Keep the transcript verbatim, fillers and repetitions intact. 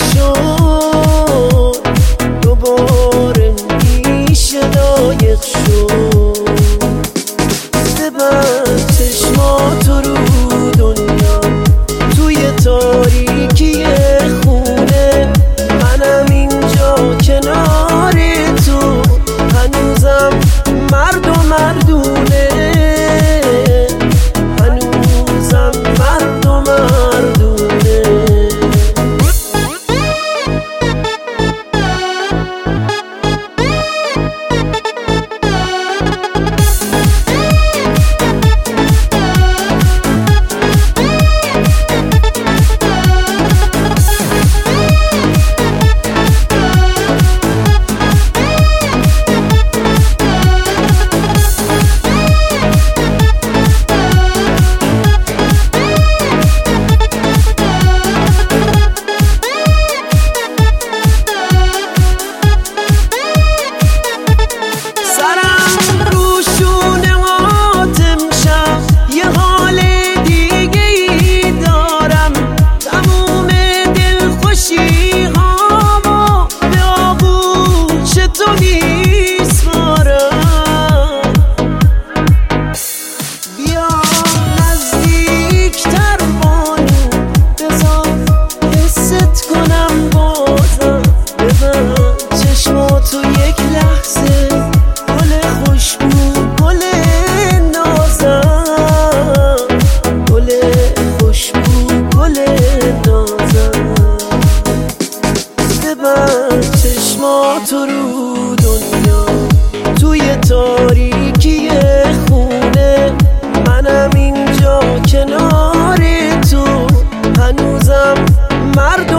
شد، دوباره میشه لایق شد. ببند چشماتو رو دنیا، توی تاریکی خونه منم اینجا کنار تو، هنوزم مرد و مردونه، هنوزم مرد و مردونه. تو یک لحظه گل خوشبو، گل نازم، گل خوشبو، گل نازم. ببند چشماتو رو دنیا، توی تاریکی خونه منم اینجا کنار تو، هنوزم مرد